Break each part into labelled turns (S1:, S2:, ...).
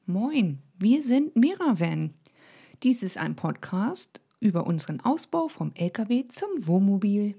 S1: Moin, wir sind Miravan. Dies ist ein Podcast über unseren Ausbau vom LKW zum Wohnmobil.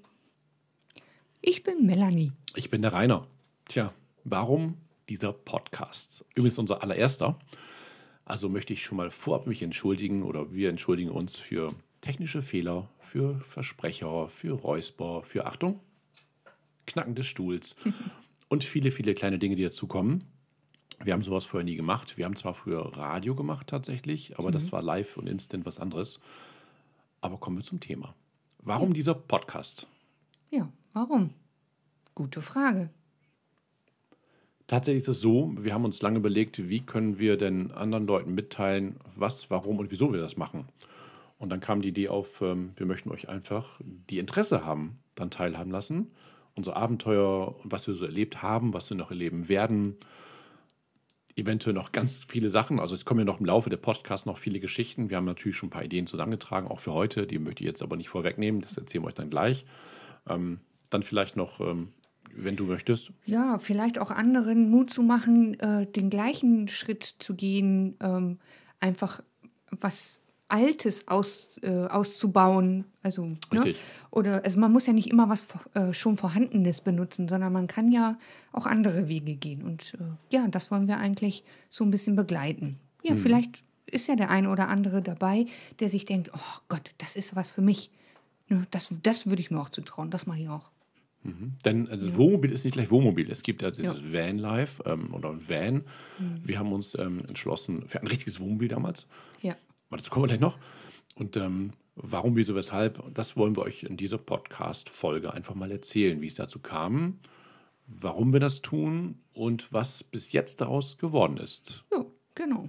S1: Ich bin Melanie.
S2: Ich bin der Rainer. Tja, warum dieser Podcast? Übrigens unser allererster. Also möchte ich schon mal vorab mich entschuldigen oder wir entschuldigen uns für technische Fehler, für Versprecher, für Räusper, für Achtung, Knacken des Stuhls und viele, viele kleine Dinge, die dazukommen. Wir haben sowas vorher nie gemacht. Wir haben zwar früher Radio gemacht tatsächlich, aber das war live und instant was anderes. Aber kommen wir zum Thema. Warum dieser Podcast?
S1: Ja, warum? Gute Frage.
S2: Tatsächlich ist es so, wir haben uns lange überlegt, wie können wir denn anderen Leuten mitteilen, was, warum und wieso wir das machen. Und dann kam die Idee auf, wir möchten euch einfach, die Interesse haben, dann teilhaben lassen. Unsere Abenteuer und was wir so erlebt haben, was wir noch erleben werden. Eventuell noch ganz viele Sachen. Also es kommen ja noch im Laufe der Podcasts noch viele Geschichten. Wir haben natürlich schon ein paar Ideen zusammengetragen, auch für heute. Die möchte ich jetzt aber nicht vorwegnehmen. Das erzählen wir euch dann gleich. Dann vielleicht noch, wenn du möchtest.
S1: Ja, vielleicht auch anderen Mut zu machen, den gleichen Schritt zu gehen, einfach was Altes auszubauen. Also,
S2: Richtig.
S1: Ne? Oder also man muss ja nicht immer was schon Vorhandenes benutzen, sondern man kann ja auch andere Wege gehen. Und ja, das wollen wir eigentlich so ein bisschen begleiten. Ja, vielleicht ist ja der eine oder andere dabei, der sich denkt, oh Gott, das ist was für mich. Ne, das würde ich mir auch zutrauen, das mache ich auch.
S2: Denn also Wohnmobil ist nicht gleich Wohnmobil. Es gibt ja dieses Vanlife oder Van. Wir haben uns entschlossen für ein richtiges Wohnmobil damals.
S1: Ja.
S2: Aber dazu kommen wir gleich noch. Und warum, wieso, weshalb, das wollen wir euch in dieser Podcast-Folge einfach mal erzählen, wie es dazu kam, warum wir das tun und was bis jetzt daraus geworden ist.
S1: Ja, genau.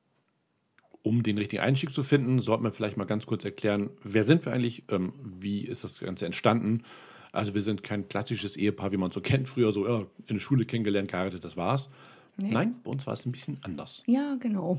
S2: Um den richtigen Einstieg zu finden, sollten wir vielleicht mal ganz kurz erklären, wer sind wir eigentlich, wie ist das Ganze entstanden. Also wir sind kein klassisches Ehepaar, wie man es so kennt, früher so in der Schule kennengelernt, geheiratet, das war's. Nee. Nein, bei uns war es ein bisschen anders.
S1: Ja, genau.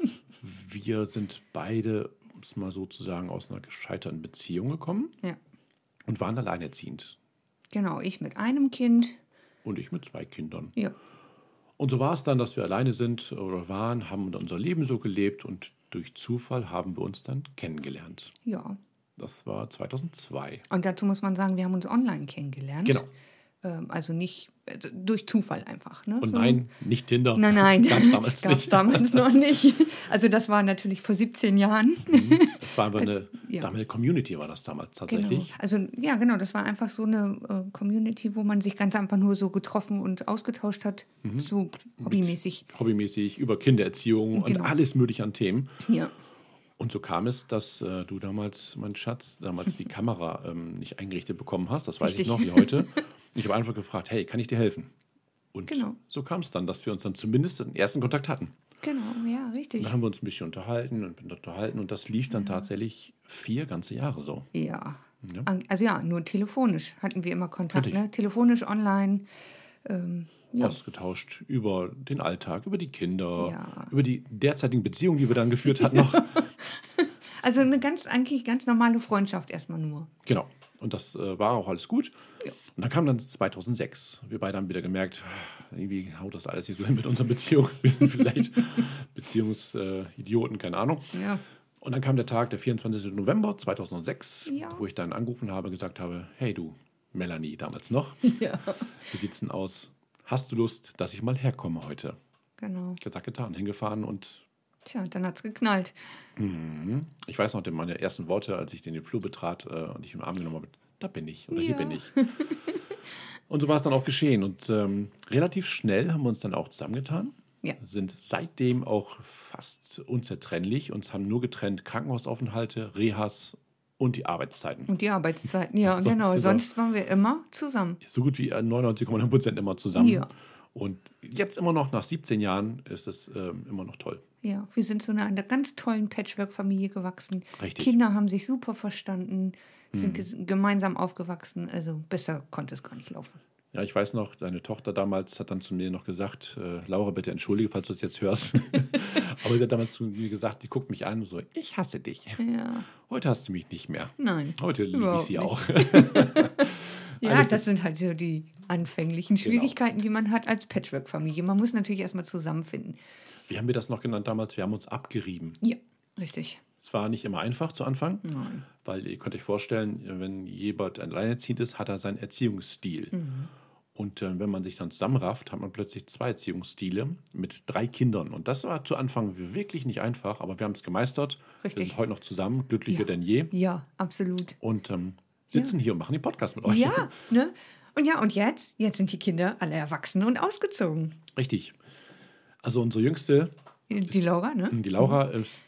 S2: Wir sind beide, um es mal so zu sagen, aus einer gescheiterten Beziehung gekommen und waren alleinerziehend.
S1: Genau, ich mit einem Kind.
S2: Und ich mit 2 Kindern.
S1: Ja.
S2: Und so war es dann, dass wir alleine sind oder waren, haben unser Leben so gelebt und durch Zufall haben wir uns dann kennengelernt.
S1: Ja.
S2: Das war 2002.
S1: Und dazu muss man sagen, wir haben uns online kennengelernt.
S2: Genau.
S1: Also nicht durch Zufall einfach. Ne?
S2: Und nein, nicht Tinder.
S1: Nein.
S2: Gab es damals
S1: Gab's
S2: nicht.
S1: damals noch nicht. Also das war natürlich vor 17 Jahren.
S2: Das war einfach eine Community, war das damals tatsächlich.
S1: Genau. Also ja, genau, das war einfach so eine Community, wo man sich ganz einfach nur so getroffen und ausgetauscht hat, so hobbymäßig.
S2: Hobbymäßig, über Kindererziehung und alles mögliche an Themen.
S1: Ja.
S2: Und so kam es, dass du damals, mein Schatz, die Kamera nicht eingerichtet bekommen hast. Das weiß ich noch wie heute. Ich habe einfach gefragt, hey, kann ich dir helfen? Und so kam es dann, dass wir uns dann zumindest den ersten Kontakt hatten.
S1: Genau, ja, richtig.
S2: Dann haben wir uns ein bisschen unterhalten und das lief dann tatsächlich 4 ganze Jahre so.
S1: Ja. Also ja, nur telefonisch hatten wir immer Kontakt. Ne? Telefonisch, online.
S2: Ausgetauscht über den Alltag, über die Kinder, über die derzeitigen Beziehungen, die wir dann geführt hatten noch.
S1: Also eigentlich ganz normale Freundschaft erstmal nur.
S2: Genau. Und das war auch alles gut. Ja. Und dann kam dann 2006. Wir beide haben wieder gemerkt, irgendwie haut das alles nicht so hin mit unserer Beziehung. Wir sind vielleicht Beziehungsidioten, keine Ahnung.
S1: Ja.
S2: Und dann kam der Tag, der 24. November 2006, wo ich dann angerufen habe und gesagt habe, hey du, Melanie, damals noch, wie sieht's denn aus? Hast du Lust, dass ich mal herkomme heute?
S1: Genau.
S2: Gesagt, getan, hingefahren und...
S1: Tja, dann hat's geknallt.
S2: Ich weiß noch meine ersten Worte, als ich den Flur betrat und ich in den Arm genommen habe, da bin ich oder hier bin ich. Und so war es dann auch geschehen. Und relativ schnell haben wir uns dann auch zusammengetan.
S1: Ja.
S2: Sind seitdem auch fast unzertrennlich. Uns haben nur getrennt Krankenhausaufenthalte, Rehas und die Arbeitszeiten.
S1: Und die Arbeitszeiten, ja, genau. Sonst waren wir immer zusammen.
S2: So gut wie 99,9% immer zusammen.
S1: Ja.
S2: Und jetzt immer noch, nach 17 Jahren, ist es immer noch toll.
S1: Ja, wir sind zu einer ganz tollen Patchwork-Familie gewachsen.
S2: Richtig.
S1: Kinder haben sich super verstanden, sind gemeinsam aufgewachsen. Also besser konnte es gar nicht laufen.
S2: Ja, ich weiß noch, deine Tochter damals hat dann zu mir noch gesagt, Laura, bitte entschuldige, falls du es jetzt hörst. Aber sie hat damals zu mir gesagt, die guckt mich an und so, ich hasse dich.
S1: Ja.
S2: Heute hast du mich nicht mehr.
S1: Nein.
S2: Heute liebe ich sie auch.
S1: Ja, das sind halt so die anfänglichen Schwierigkeiten, die man hat als Patchwork-Familie. Man muss natürlich erstmal zusammenfinden.
S2: Wie haben wir das noch genannt damals? Wir haben uns abgerieben.
S1: Ja, richtig.
S2: Es war nicht immer einfach zu Anfang,
S1: Nein.
S2: weil ihr könnt euch vorstellen, wenn jemand alleinerziehend ist, hat er seinen Erziehungsstil. Und wenn man sich dann zusammenrafft, hat man plötzlich 2 Erziehungsstile mit 3 Kindern. Und das war zu Anfang wirklich nicht einfach, aber wir haben es gemeistert. Wir
S1: Richtig.
S2: sind heute noch zusammen, glücklicher denn je.
S1: Ja, absolut.
S2: Und sitzen hier und machen den Podcast mit euch.
S1: Ja, ne? Und jetzt sind die Kinder alle erwachsen und ausgezogen.
S2: Richtig. Also unsere Jüngste,
S1: Die Laura, ne?
S2: die Laura, ist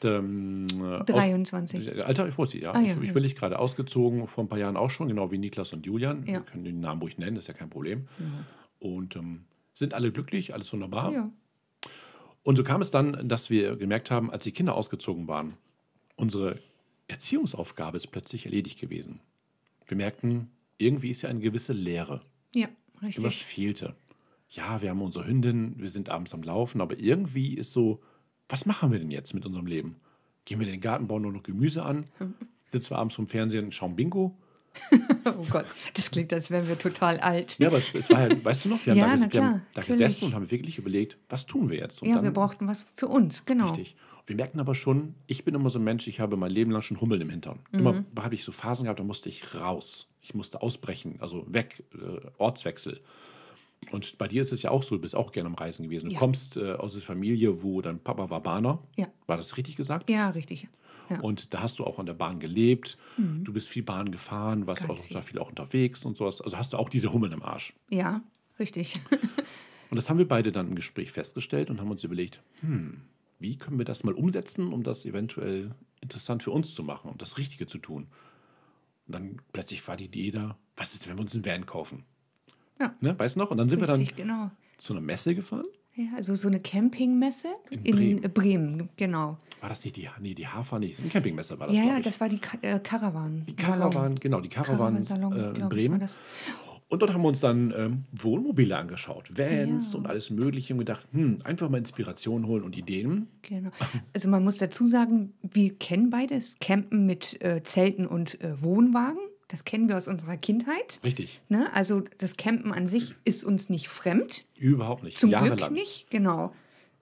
S1: 23.
S2: Alter, ich wusste, ja.
S1: Ja,
S2: Ich bin nicht gerade ausgezogen, vor ein paar Jahren auch schon, genau wie Niklas und Julian.
S1: Ja.
S2: Wir können den Namen ruhig nennen, das ist ja kein Problem. Und sind alle glücklich, alles wunderbar.
S1: Ja.
S2: Und so kam es dann, dass wir gemerkt haben, als die Kinder ausgezogen waren, unsere Erziehungsaufgabe ist plötzlich erledigt gewesen. Wir merkten, irgendwie ist ja eine gewisse Leere.
S1: Ja,
S2: Was
S1: richtig.
S2: fehlte. Ja, wir haben unsere Hündin, wir sind abends am Laufen, aber irgendwie ist so, was machen wir denn jetzt mit unserem Leben? Gehen wir in den Garten, bauen nur noch Gemüse an, sitzen wir abends vom Fernsehen, schauen Bingo?
S1: Oh Gott, das klingt, als wären wir total alt.
S2: Ja, aber es war halt, weißt du noch, wir haben
S1: Ja,
S2: da,
S1: na
S2: wir haben
S1: klar,
S2: da
S1: natürlich.
S2: gesessen und haben wirklich überlegt, was tun wir jetzt? Und
S1: Ja,
S2: dann,
S1: wir brauchten was für uns, genau.
S2: richtig. Wir merkten aber schon, ich bin immer so ein Mensch, ich habe mein Leben lang schon Hummeln im Hintern. Immer habe ich so Phasen gehabt, da musste ich raus. Ich musste ausbrechen, also weg, Ortswechsel. Und bei dir ist es ja auch so, du bist auch gerne am Reisen gewesen. Du
S1: Ja.
S2: kommst aus einer Familie, wo dein Papa war Bahner.
S1: Ja.
S2: War das richtig gesagt?
S1: Ja, richtig. Ja.
S2: Und da hast du auch an der Bahn gelebt. Du bist viel Bahn gefahren, warst
S1: Ganz
S2: auch viel auch unterwegs und sowas. Also hast du auch diese Hummeln im Arsch.
S1: Ja, richtig.
S2: Und das haben wir beide dann im Gespräch festgestellt und haben uns überlegt, wie können wir das mal umsetzen, um das eventuell interessant für uns zu machen, um das Richtige zu tun. Und dann plötzlich war die Idee da, was ist, wenn wir uns einen Van kaufen?
S1: Ja.
S2: Ne, weißt du noch? Und dann sind wir
S1: Richtig,
S2: dann
S1: genau.
S2: zu einer Messe gefahren.
S1: Ja, also so eine Campingmesse
S2: In
S1: Bremen, genau.
S2: War das nicht die Hafer? Nee, eine Campingmesse war das,
S1: Ja,
S2: glaube
S1: ja,
S2: ich.
S1: das war die Caravan.
S2: Die Caravan, genau, die Caravan
S1: Salon,
S2: in
S1: glaub ich,
S2: Bremen.
S1: war das.
S2: Und dort haben wir uns dann Wohnmobile angeschaut, Vans
S1: Ja.
S2: und alles Mögliche und gedacht, einfach mal Inspiration holen und Ideen.
S1: Genau. Also man muss dazu sagen, wir kennen beides, Campen mit Zelten und Wohnwagen. Das kennen wir aus unserer Kindheit.
S2: Richtig,
S1: Ne? Also das Campen an sich ist uns nicht fremd.
S2: überhaupt nicht.
S1: Zum
S2: Jahrelang.
S1: Glück nicht, genau.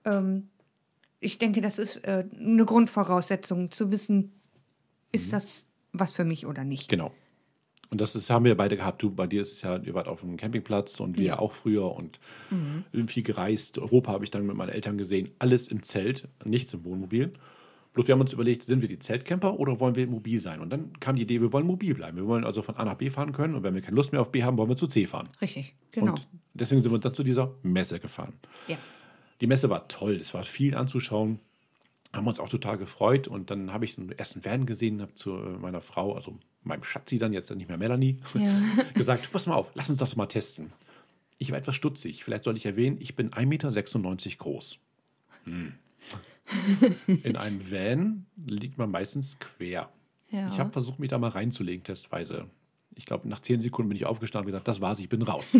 S1: Ich denke, das ist eine Grundvoraussetzung, zu wissen, ist das was für mich oder nicht.
S2: Genau. Und haben wir beide gehabt. Bei dir ist es ja, ihr wart auf einem Campingplatz und wir auch früher und viel gereist. Europa habe ich dann mit meinen Eltern gesehen. Alles im Zelt, nichts im Wohnmobil. Bloß wir haben uns überlegt, sind wir die Zeltcamper oder wollen wir mobil sein? Und dann kam die Idee, wir wollen mobil bleiben. Wir wollen also von A nach B fahren können und wenn wir keine Lust mehr auf B haben, wollen wir zu C fahren.
S1: Richtig, genau.
S2: Und deswegen sind wir dann zu dieser Messe gefahren.
S1: Ja.
S2: Die Messe war toll, es war viel anzuschauen. Haben uns auch total gefreut und dann habe ich den ersten Van gesehen, habe zu meiner Frau, also meinem Schatzi dann, jetzt nicht mehr Melanie, gesagt, pass mal auf, lass uns das mal testen. Ich war etwas stutzig, vielleicht soll ich erwähnen, ich bin 1,96 Meter groß. In einem Van liegt man meistens quer.
S1: Ja.
S2: Ich habe versucht, mich da mal reinzulegen, testweise. Ich glaube, nach 10 Sekunden bin ich aufgestanden und gesagt, das war's, ich bin raus.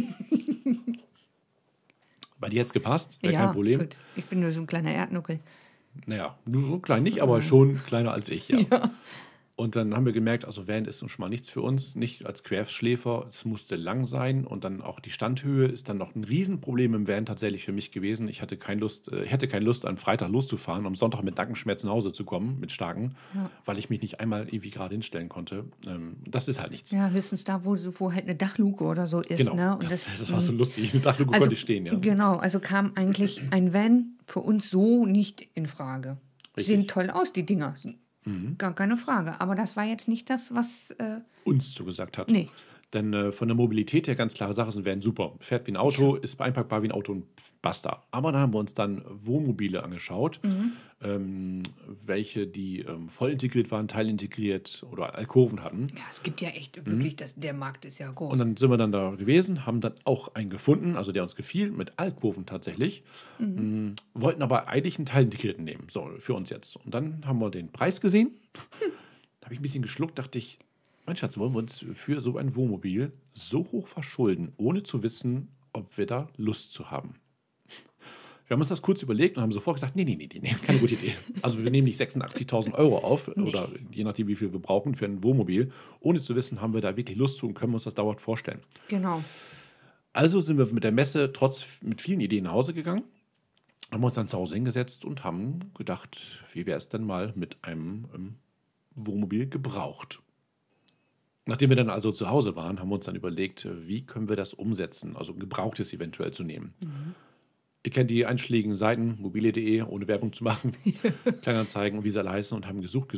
S2: Bei dir hätte es gepasst, wäre kein Problem.
S1: Gut. Ich bin nur so ein kleiner Erdnuckel.
S2: Naja, nur so klein nicht, aber schon kleiner als ich, ja. Und dann haben wir gemerkt, also Van ist nun schon mal nichts für uns, nicht als Querschläfer, es musste lang sein und dann auch die Standhöhe ist dann noch ein Riesenproblem im Van tatsächlich für mich gewesen. Ich hatte keine Lust, am Freitag loszufahren, am Sonntag mit Nackenschmerzen nach Hause zu kommen, mit starken, weil ich mich nicht einmal irgendwie gerade hinstellen konnte. Das ist halt nichts.
S1: Ja, höchstens da, wo halt eine Dachluke oder so ist.
S2: Genau,
S1: Ne? Und
S2: das war so lustig. Mit Dachluke
S1: also,
S2: konnte ich stehen, ja.
S1: Genau, also kam eigentlich ein Van für uns so nicht in Frage.
S2: Richtig.
S1: Sehen toll aus, die Dinger. Gar keine Frage. Aber das war jetzt nicht das, was.
S2: Uns zugesagt hat.
S1: Nee.
S2: Denn von der Mobilität her ganz klare Sache, sind Van super. Fährt wie ein Auto, ist einpackbar wie ein Auto und basta. Aber dann haben wir uns dann Wohnmobile angeschaut, welche die voll integriert waren, teilintegriert oder Alkoven hatten.
S1: Ja, es gibt ja echt wirklich, der Markt ist ja groß.
S2: Und dann sind wir dann da gewesen, haben dann auch einen gefunden, also der uns gefiel, mit Alkoven tatsächlich. Wollten aber eigentlich einen teilintegrierten nehmen, so für uns jetzt. Und dann haben wir den Preis gesehen. Da habe ich ein bisschen geschluckt, dachte ich, mein Schatz, wollen wir uns für so ein Wohnmobil so hoch verschulden, ohne zu wissen, ob wir da Lust zu haben? Wir haben uns das kurz überlegt und haben sofort gesagt, nee, keine gute Idee. Also wir nehmen nicht 86.000 Euro auf oder je nachdem, wie viel wir brauchen für ein Wohnmobil. Ohne zu wissen, haben wir da wirklich Lust zu und können wir uns das dauernd vorstellen.
S1: Genau.
S2: Also sind wir mit der Messe mit vielen Ideen nach Hause gegangen. Haben wir uns dann zu Hause hingesetzt und haben gedacht, wie wäre es denn mal mit einem Wohnmobil gebraucht. Nachdem wir dann also zu Hause waren, haben wir uns dann überlegt, wie können wir das umsetzen, also ein Gebrauchtes eventuell zu nehmen. Ihr kennt die einschlägigen Seiten, mobile.de, ohne Werbung zu machen, Kleinanzeigen und wie sie alle heißen, und haben gesucht,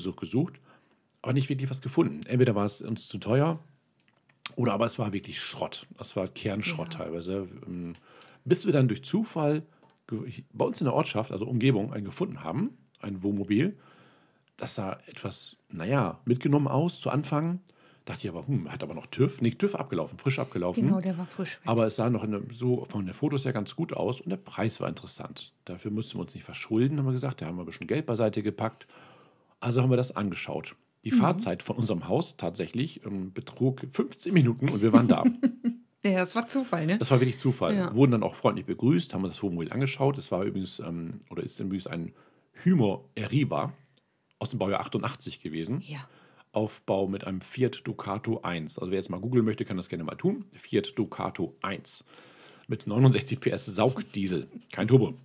S2: aber nicht wirklich was gefunden. Entweder war es uns zu teuer oder aber es war wirklich Schrott. Das war Kernschrott teilweise. Bis wir dann durch Zufall bei uns in der Ortschaft, also Umgebung, einen gefunden haben, ein Wohnmobil. Das sah etwas, mitgenommen aus zu Anfang. Dachte ich aber, hat aber noch TÜV. Nee, TÜV abgelaufen, frisch abgelaufen.
S1: Genau, der war frisch.
S2: Aber es sah noch so von den Fotos her ganz gut aus und der Preis war interessant. Dafür mussten wir uns nicht verschulden, haben wir gesagt. Da haben wir ein bisschen Geld beiseite gepackt. Also haben wir das angeschaut. Die Fahrzeit von unserem Haus tatsächlich betrug 15 Minuten und wir waren da.
S1: Ja, das war Zufall, ne?
S2: Das war wirklich Zufall.
S1: Ja.
S2: Wurden dann auch freundlich begrüßt, haben uns das Wohnmobil angeschaut. Es war übrigens, ist übrigens ein Hymer Eriva aus dem Baujahr 88 gewesen.
S1: Ja.
S2: Aufbau mit einem Fiat Ducato 1. Also wer jetzt mal googeln möchte, kann das gerne mal tun. Fiat Ducato 1 mit 69 PS Saugdiesel. Kein Turbo.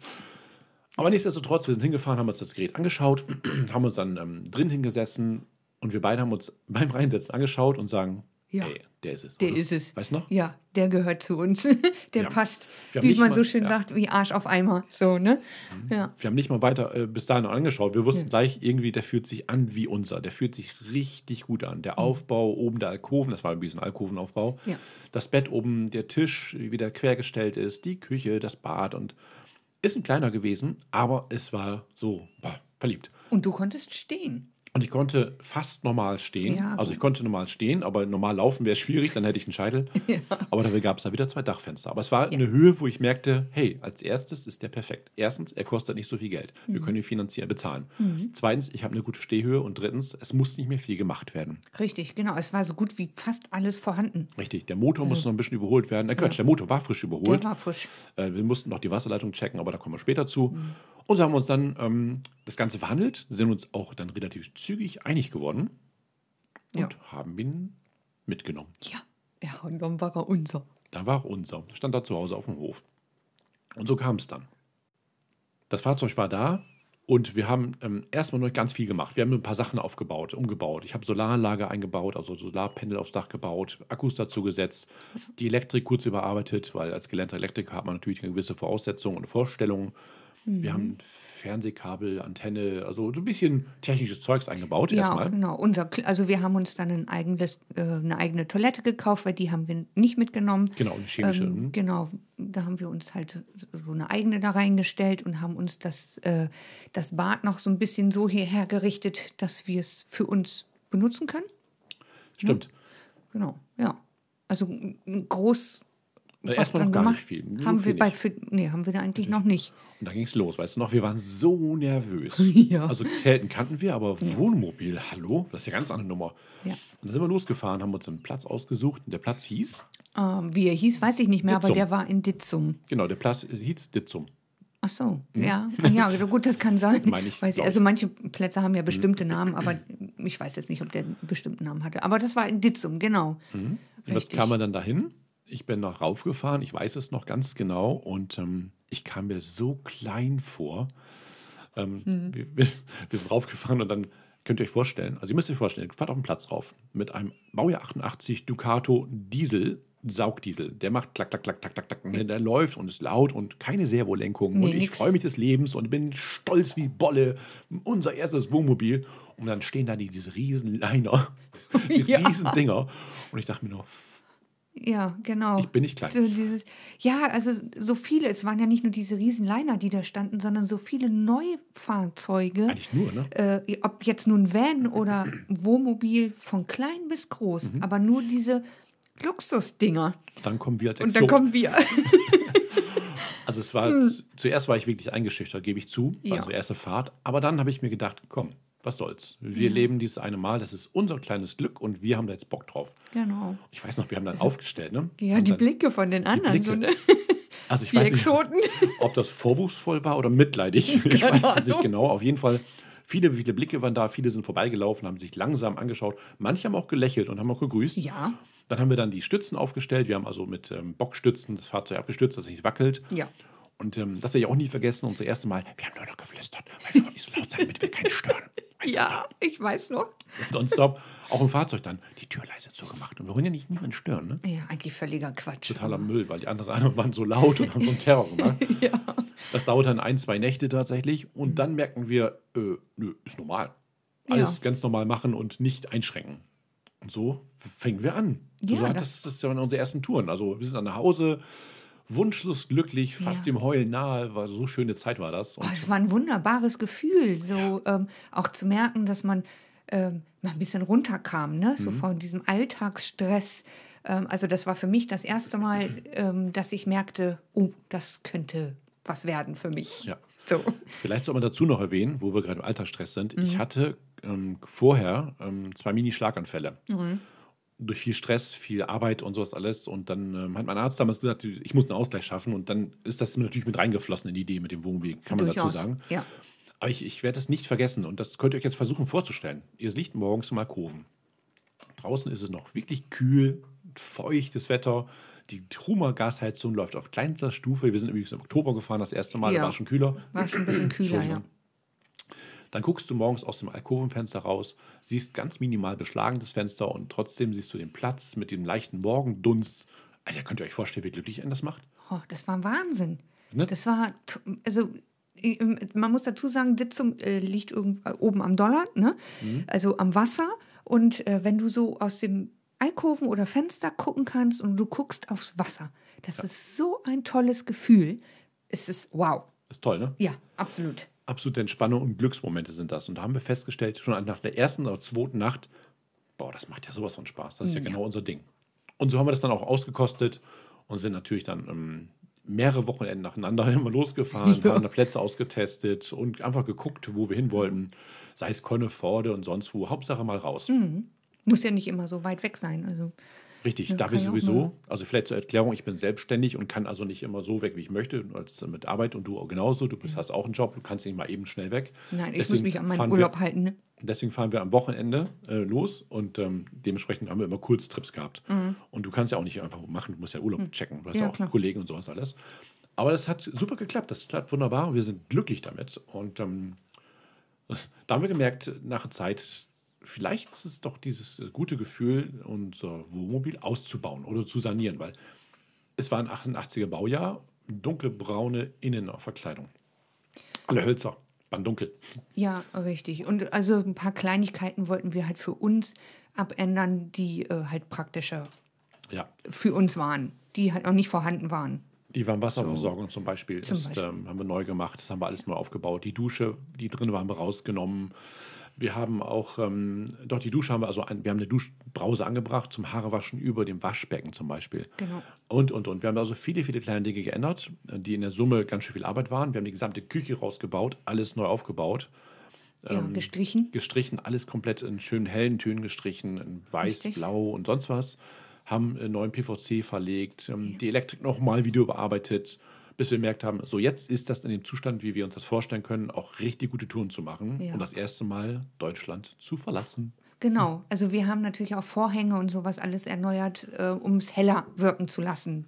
S2: Aber nichtsdestotrotz, wir sind hingefahren, haben uns das Gerät angeschaut, haben uns dann drin hingesessen und wir beide haben uns beim Reinsetzen angeschaut und sagen,
S1: Ja.
S2: ey, der ist es.
S1: Der
S2: oder?
S1: ist es.
S2: Weißt du noch?
S1: Ja, der gehört zu uns. Der
S2: Ja.
S1: passt,
S2: Wir haben
S1: wie
S2: nicht
S1: man
S2: mal-
S1: so schön
S2: ja.
S1: sagt, wie Arsch auf Eimer. So, ne? Ja.
S2: Wir haben nicht mal weiter bis dahin noch angeschaut. Wir wussten gleich irgendwie, der fühlt sich an wie unser. Der fühlt sich richtig gut an. Der Aufbau, oben der Alkoven, das war ein bisschen Alkovenaufbau.
S1: Ja.
S2: Das Bett oben, der Tisch, wie der quergestellt ist, die Küche, das Bad und ist ein kleiner gewesen, aber es war so verliebt.
S1: Und du konntest stehen.
S2: Und ich konnte fast normal stehen.
S1: Ja,
S2: Also
S1: gut.
S2: ich konnte normal stehen, aber normal laufen wäre schwierig, dann hätte ich einen Scheitel. Aber dafür gab es da wieder 2 Dachfenster. Aber es war eine Höhe, wo ich merkte, hey, als erstes ist der perfekt. Erstens, er kostet nicht so viel Geld. Wir können ihn finanzieren, bezahlen. Zweitens, ich habe eine gute Stehhöhe. Und drittens, es muss nicht mehr viel gemacht werden.
S1: Richtig, genau. Es war so gut wie fast alles vorhanden.
S2: Richtig, der Motor musste noch ein bisschen überholt werden. Quatsch, der Motor war frisch überholt.
S1: Der war frisch.
S2: Wir mussten noch die Wasserleitung checken, aber da kommen wir später zu. Und so haben wir uns dann das Ganze verhandelt, sind uns auch dann relativ zügig einig geworden und haben ihn mitgenommen.
S1: Ja, und dann war er unser.
S2: Da war auch unser. Stand da zu Hause auf dem Hof. Und so kam es dann. Das Fahrzeug war da und wir haben erstmal noch ganz viel gemacht. Wir haben ein paar Sachen umgebaut. Ich habe Solaranlage eingebaut, also Solarpanel aufs Dach gebaut, Akkus dazu gesetzt, die Elektrik kurz überarbeitet, weil als gelernter Elektriker hat man natürlich eine gewisse Voraussetzungen und Vorstellungen. Wir haben Fernsehkabel, Antenne, also so ein bisschen technisches Zeugs eingebaut
S1: Ja,
S2: erstmal.
S1: genau. Also wir haben uns dann eine eigene Toilette gekauft, weil die haben wir nicht mitgenommen.
S2: Genau, eine chemische.
S1: Genau, da haben wir uns halt so eine eigene da reingestellt und haben uns das Bad noch so ein bisschen so hierher gerichtet, dass wir es für uns benutzen können.
S2: Stimmt.
S1: Genau, ja. Also groß was
S2: Erstmal
S1: dran
S2: noch gar
S1: gemacht
S2: nicht viel. Nur
S1: haben wir
S2: nicht.
S1: haben wir da eigentlich noch nicht.
S2: Und da ging es los, weißt du noch, wir waren so nervös.
S1: Ja.
S2: Also Zelten kannten wir, aber Wohnmobil, hallo? Das ist ja eine ganz andere Nummer.
S1: Ja.
S2: Und dann sind wir losgefahren, haben uns einen Platz ausgesucht und der Platz hieß,
S1: Wie er hieß, weiß ich nicht mehr, aber
S2: Ditzum.
S1: der war in Ditzum.
S2: genau, der Platz hieß Ditzum.
S1: Ach so, ja. Ja, gut, das kann sein.
S2: Meine ich,
S1: Weiß ich,
S2: glaub
S1: also manche Plätze haben ja bestimmte Namen, aber ich weiß jetzt nicht, ob der einen bestimmten Namen hatte. Aber das war in Ditzum, genau.
S2: Und das kam man dann dahin. Ich bin noch raufgefahren, ich weiß es noch ganz genau. Und ich kam mir so klein vor. Wir sind raufgefahren und dann könnt ihr euch vorstellen, also ihr müsst euch vorstellen, ihr fahrt auf den Platz rauf mit einem Baujahr 88 Ducato Diesel, Saugdiesel. Der macht klack, klack, klack, klack, klack, klack. Der läuft und ist laut und keine Servolenkung.
S1: Nee,
S2: und ich
S1: nix.
S2: freue mich des Lebens und bin stolz wie Bolle. Unser erstes Wohnmobil. Und dann stehen da diese riesen Liner, die
S1: Ja.
S2: riesen Dinger. Und ich dachte mir noch,
S1: Ja, genau.
S2: ich bin nicht klein.
S1: So also so viele, es waren ja nicht nur diese Riesenliner, die da standen, sondern so viele Neufahrzeuge.
S2: Eigentlich nur, ne?
S1: Ob jetzt nun Van oder Wohnmobil, von klein bis groß, aber nur diese Luxusdinger.
S2: Dann kommen wir als
S1: Und dann
S2: Exot.
S1: kommen wir.
S2: Also es war, zuerst war ich wirklich eingeschüchtert, gebe ich zu, war
S1: Ja.
S2: unsere erste Fahrt. Aber dann habe ich mir gedacht, komm, was soll's. Wir leben dieses eine Mal, das ist unser kleines Glück und wir haben da jetzt Bock drauf.
S1: Genau.
S2: Ich weiß noch, wir haben dann aufgestellt, ne?
S1: Ja,
S2: Haben
S1: die
S2: dann,
S1: Blicke von den anderen.
S2: Blicke.
S1: So, ne?
S2: also ich
S1: Die
S2: weiß nicht,
S1: Exoten.
S2: ob das vorwurfsvoll war oder mitleidig. Ich
S1: Keine
S2: weiß es nicht
S1: Ahnung.
S2: genau. Auf jeden Fall, viele Blicke waren da, viele sind vorbeigelaufen, haben sich langsam angeschaut. Manche haben auch gelächelt und haben auch gegrüßt.
S1: Ja.
S2: Dann haben wir dann die Stützen aufgestellt. Wir haben also mit Bockstützen das Fahrzeug abgestützt, dass es nicht wackelt.
S1: Ja.
S2: Und das werde ich auch nie vergessen, unser erstes Mal, wir haben nur noch geflüstert, weil wir auch nicht so laut sein, damit wir keinen stören. Weißt
S1: Ja, ich weiß noch.
S2: du? Das ist nonstop, auch im Fahrzeug dann, die Tür leise zugemacht. Und wir wollen ja nicht niemanden stören, ne?
S1: Ja, eigentlich völliger Quatsch.
S2: Totaler Müll, weil die anderen waren so laut und haben so einen Terror gemacht.
S1: Ja.
S2: Das dauert dann 1, 2 Nächte tatsächlich. Und dann merken wir, nö, ist normal. Alles
S1: Ja.
S2: ganz normal machen und nicht einschränken. Und so fängen wir an.
S1: Ja,
S2: Das ist ja unsere ersten Touren. Also wir sind dann nach Hause, wunschlos glücklich, fast
S1: Ja.
S2: dem Heulen nahe. War so schöne Zeit war das. Und
S1: Oh, es war ein wunderbares Gefühl, so auch zu merken, dass man mal ein bisschen runterkam, ne? So von diesem Alltagsstress. Also das war für mich das erste Mal, dass ich merkte, oh, das könnte was werden für mich.
S2: ja.
S1: So.
S2: Vielleicht soll man dazu noch erwähnen, wo wir gerade im Alltagsstress sind. Ich hatte vorher 2 Mini-Schlaganfälle. Durch viel Stress, viel Arbeit und sowas alles. Und dann hat mein Arzt damals gesagt, ich muss einen Ausgleich schaffen. Und dann ist das natürlich mit reingeflossen in die Idee mit dem Wohnmobil, kann man dazu
S1: Durchaus.
S2: sagen.
S1: Ja.
S2: Aber ich werde es nicht vergessen. Und das könnt ihr euch jetzt versuchen vorzustellen. Ihr liegt morgens im Alkoven. Draußen ist es noch wirklich kühl, feuchtes Wetter. Die Truma-Gasheizung läuft auf kleinster Stufe. Wir sind übrigens im Oktober gefahren, das erste Mal, da
S1: Ja.
S2: war es schon kühler.
S1: War schon ein bisschen kühler, ja.
S2: Entschuldigung. Dann guckst du morgens aus dem Alkovenfenster raus, siehst ganz minimal beschlagen das Fenster und trotzdem siehst du den Platz mit dem leichten Morgendunst. Alter, könnt ihr euch vorstellen, wie glücklich einen das macht?
S1: Oh, das war ein Wahnsinn.
S2: Ne?
S1: Das war, also man muss dazu sagen, Sitzung liegt oben am Dollar, ne? Also am Wasser. Und wenn du so aus dem Alkoven oder Fenster gucken kannst und du guckst aufs Wasser, das ist so ein tolles Gefühl. Es ist wow.
S2: Ist toll, ne?
S1: Ja, absolut.
S2: Absolute Entspannung und Glücksmomente sind das. Und da haben wir festgestellt, schon nach der ersten oder zweiten Nacht, boah, das macht ja sowas von Spaß. Das ist ja genau unser Ding. Und so haben wir das dann auch ausgekostet und sind natürlich dann mehrere Wochenenden nacheinander immer losgefahren, haben da Plätze ausgetestet und einfach geguckt, wo wir hin wollten. Sei es Konneforde und sonst wo. Hauptsache mal raus.
S1: Muss ja nicht immer so weit weg sein. Also
S2: Richtig,
S1: Ja,
S2: darf ich
S1: kann ich auch
S2: sowieso. Also vielleicht zur Erklärung, ich bin selbstständig und kann also nicht immer so weg, wie ich möchte, als mit Arbeit und du auch genauso. Du hast auch einen Job, du kannst nicht mal eben schnell weg.
S1: nein, ich muss
S2: Deswegen
S1: mich an meinen
S2: fahren
S1: Urlaub halten. Ne?
S2: Deswegen fahren wir am Wochenende los und dementsprechend haben wir immer Kurztrips gehabt. Und du kannst ja auch nicht einfach machen, du musst ja Urlaub checken. Du hast
S1: Ja,
S2: ja auch
S1: klar.
S2: Kollegen und sowas alles. Aber das hat super geklappt, das klappt wunderbar. Wir sind glücklich damit. Und da haben wir gemerkt, nach der Zeit, vielleicht ist es doch dieses gute Gefühl, unser Wohnmobil auszubauen oder zu sanieren, weil es war ein 88er Baujahr, dunkelbraune Innenverkleidung. Alle Hölzer waren dunkel.
S1: Ja, richtig. Und also ein paar Kleinigkeiten wollten wir halt für uns abändern, die halt praktischer
S2: Ja,
S1: für uns waren, die halt noch nicht vorhanden waren.
S2: die Warmwasserversorgung zum Beispiel,
S1: Zum
S2: das
S1: Beispiel.
S2: haben wir neu gemacht, das haben wir alles neu aufgebaut. Die Dusche, die drin war, haben wir rausgenommen. Wir haben auch, doch die Dusche haben wir, wir haben eine Duschbrause angebracht zum Haarewaschen über dem Waschbecken zum Beispiel.
S1: Genau.
S2: Und. Wir haben also viele, viele kleine Dinge geändert, die in der Summe ganz schön viel Arbeit waren. Wir haben die gesamte Küche rausgebaut, alles neu aufgebaut,
S1: Ja, gestrichen.
S2: gestrichen, alles komplett in schönen hellen Tönen gestrichen, in weiß,
S1: Richtig.
S2: blau und sonst was. Haben neuen PVC verlegt, die Elektrik nochmal wieder überarbeitet, bis wir gemerkt haben, so jetzt ist das in dem Zustand, wie wir uns das vorstellen können, auch richtig gute Touren zu machen
S1: Ja.
S2: und das erste Mal Deutschland zu verlassen.
S1: Genau. Also wir haben natürlich auch Vorhänge und sowas alles erneuert, um es heller wirken zu lassen,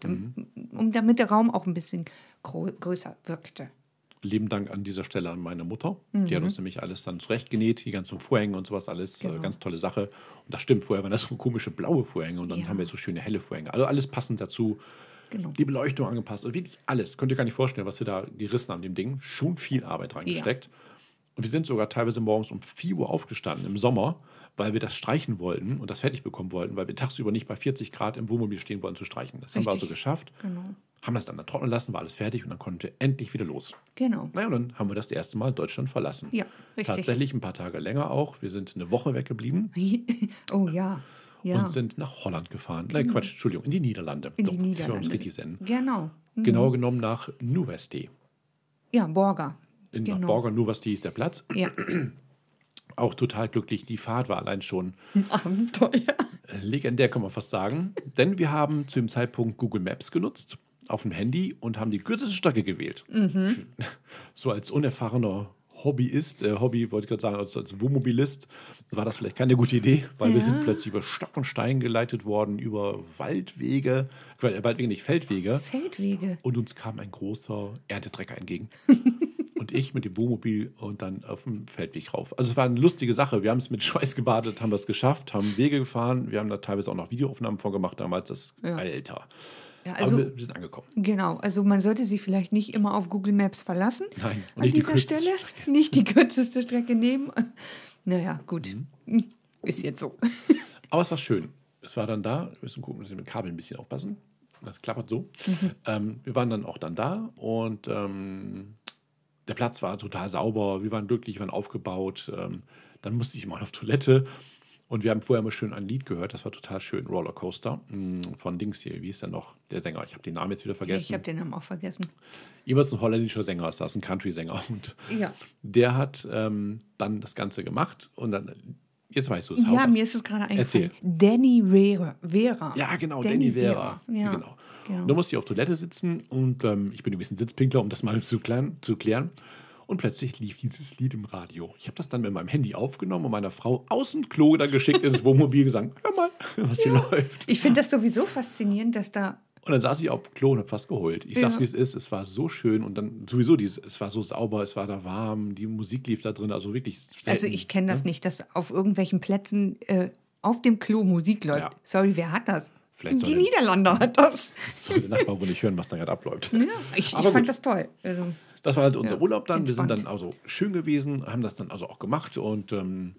S1: damit der Raum auch ein bisschen größer wirkte.
S2: Lieben Dank an dieser Stelle an meine Mutter. Die hat uns nämlich alles dann zurechtgenäht, die ganzen Vorhänge und sowas alles.
S1: Genau.
S2: Ganz tolle Sache. Und das stimmt, vorher waren das so komische blaue Vorhänge und dann
S1: Ja.
S2: haben wir so schöne helle Vorhänge. Also alles passend dazu.
S1: Genau.
S2: Die Beleuchtung angepasst. Also wirklich alles. Könnt ihr gar nicht vorstellen, was wir da gerissen haben, dem Ding. Schon viel Arbeit reingesteckt. Und wir sind sogar teilweise morgens um 4 Uhr aufgestanden im Sommer, weil wir das streichen wollten und das fertig bekommen wollten, weil wir tagsüber nicht bei 40 Grad im Wohnmobil stehen wollten zu streichen. Das haben wir also
S1: Richtig.
S2: geschafft.
S1: Genau.
S2: Haben das dann trocknen lassen, war alles fertig und dann konnten wir endlich wieder los.
S1: Genau.
S2: Naja, und dann haben wir das erste Mal Deutschland verlassen.
S1: Ja, richtig.
S2: Tatsächlich ein paar Tage länger auch. Wir sind eine Woche weggeblieben
S1: Oh ja. Ja.
S2: und sind nach Holland gefahren. Nein, Quatsch, Entschuldigung, in die Niederlande.
S1: In
S2: So,
S1: die
S2: Ich will
S1: Niederlande.
S2: uns richtig senden.
S1: Genau.
S2: Genau genommen nach Nuvesti.
S1: Ja, Borger.
S2: Nach
S1: Genau.
S2: Borger Nuvesti ist der Platz.
S1: Ja.
S2: Auch total glücklich. Die Fahrt war allein schon
S1: Abenteuer.
S2: legendär, kann man fast sagen. Denn wir haben zu dem Zeitpunkt Google Maps genutzt auf dem Handy und haben die kürzeste Strecke gewählt. So als unerfahrener Hobbyist, Hobby wollte ich gerade sagen, als Wohnmobilist, war das vielleicht keine gute Idee, weil wir sind plötzlich über Stock und Stein geleitet worden, über Waldwege, Waldwege nicht, Feldwege.
S1: Feldwege.
S2: Und uns kam ein großer Erntetrecker entgegen. Und ich mit dem Wohnmobil und dann auf dem Feldweg rauf. Also es war eine lustige Sache. Wir haben es mit Schweiß gebadet, haben das geschafft, haben Wege gefahren. Wir haben da teilweise auch noch Videoaufnahmen vorgemacht, damals das Alter.
S1: Ja,
S2: Also, aber wir sind angekommen.
S1: Genau, also man sollte sich vielleicht nicht immer auf Google Maps verlassen.
S2: Nein, und
S1: an
S2: nicht die
S1: dieser
S2: kürzeste
S1: Stelle.
S2: Strecke.
S1: Nicht die kürzeste Strecke nehmen. Naja, gut. Ist jetzt so.
S2: Aber es war schön. Es war dann da. Wir müssen gucken, dass wir mit dem Kabel ein bisschen aufpassen. Das klappert so. Wir waren dann auch dann da und der Platz war total sauber. Wir waren glücklich, wir waren aufgebaut. Dann musste ich mal auf Toilette. Und wir haben vorher mal schön ein Lied gehört, das war total schön, Rollercoaster, von Dings hier, wie ist der noch, der Sänger, ich habe den Namen jetzt wieder vergessen.
S1: Ich habe den Namen auch vergessen.
S2: Jeweils ein holländischer Sänger ist das, ein Country-Sänger. Und
S1: Ja.
S2: der hat dann das Ganze gemacht und dann, jetzt weißt du es.
S1: Ja, mir ist es gerade eingefallen.
S2: Erzähl.
S1: Danny Vera.
S2: Ja, genau, Danny Vera.
S1: Ja,
S2: Genau. Da musste ich auf Toilette sitzen und ich bin ein bisschen Sitzpinkler, um das mal zu klären. Und plötzlich lief dieses Lied im Radio. Ich habe das dann mit meinem Handy aufgenommen und meiner Frau aus dem Klo dann geschickt ins Wohnmobil gesagt, hör mal, was hier läuft.
S1: Ich finde das sowieso faszinierend, dass da...
S2: Und dann saß ich auf dem Klo und habe fast geheult. Ich sag's, wie es ist, es war so schön und dann sowieso, es war so sauber, es war da warm, die Musik lief da drin, also wirklich selten.
S1: Also ich kenne das nicht, dass auf irgendwelchen Plätzen auf dem Klo Musik läuft.
S2: Ja.
S1: Sorry, wer hat das?
S2: Vielleicht
S1: Die Niederlande hat das.
S2: Soll der Nachbar wohl nicht hören, was da gerade abläuft.
S1: Ja, ich fand das toll. Also,
S2: das war halt unser Urlaub dann.
S1: entspannt.
S2: Wir sind dann also schön gewesen, haben das dann also auch gemacht und haben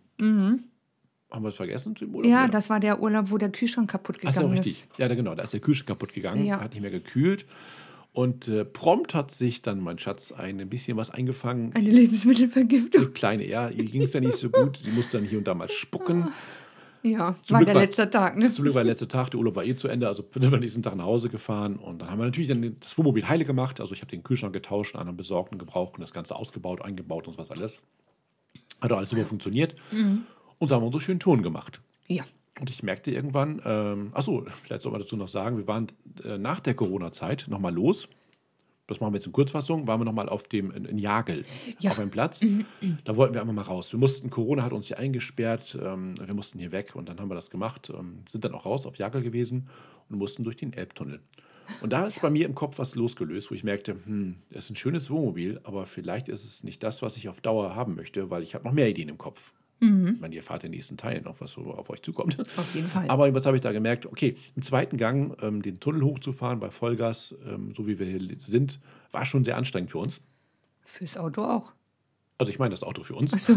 S2: wir es vergessen im Urlaub?
S1: ja, das war der Urlaub, wo der Kühlschrank kaputt
S2: Ach so,
S1: gegangen
S2: richtig.
S1: ist.
S2: Ja, genau, da ist der Kühlschrank kaputt gegangen,
S1: Ja.
S2: hat nicht mehr gekühlt. Und prompt hat sich dann mein Schatz ein bisschen was eingefangen.
S1: Eine Lebensmittelvergiftung.
S2: Eine kleine, ja, ihr ging es ja nicht so gut. Sie musste dann hier und da mal spucken.
S1: Ja,
S2: Zum
S1: war
S2: Glück
S1: der letzte Tag, ne?
S2: Zum Glück war der letzte Tag, der Urlaub war zu Ende, also sind wir nächsten Tag nach Hause gefahren und dann haben wir natürlich dann das Wohnmobil heile gemacht, also ich habe den Kühlschrank getauscht, einen besorgt und gebraucht und das Ganze ausgebaut, eingebaut und was alles. Hat auch alles super funktioniert und so haben wir unseren schönen Ton gemacht.
S1: Ja.
S2: Und ich merkte irgendwann, vielleicht soll man dazu noch sagen, wir waren nach der Corona-Zeit nochmal los. Das machen wir jetzt in Kurzfassung, waren wir nochmal in Jagel auf einem Platz. Da wollten wir einfach mal raus. Corona hat uns hier eingesperrt, wir mussten hier weg und dann haben wir das gemacht, sind dann auch raus auf Jagel gewesen und mussten durch den Elbtunnel. Und da ist bei mir im Kopf was losgelöst, wo ich merkte, das ist ein schönes Wohnmobil, aber vielleicht ist es nicht das, was ich auf Dauer haben möchte, weil ich habe noch mehr Ideen im Kopf. Ich meine, ihr fahrt den nächsten Teil noch, was so auf euch zukommt.
S1: Auf jeden Fall.
S2: Aber was habe ich da gemerkt? Okay, im zweiten Gang den Tunnel hochzufahren bei Vollgas, so wie wir hier sind, war schon sehr anstrengend für uns.
S1: Fürs Auto auch.
S2: Also ich meine das Auto für uns.
S1: Ach so.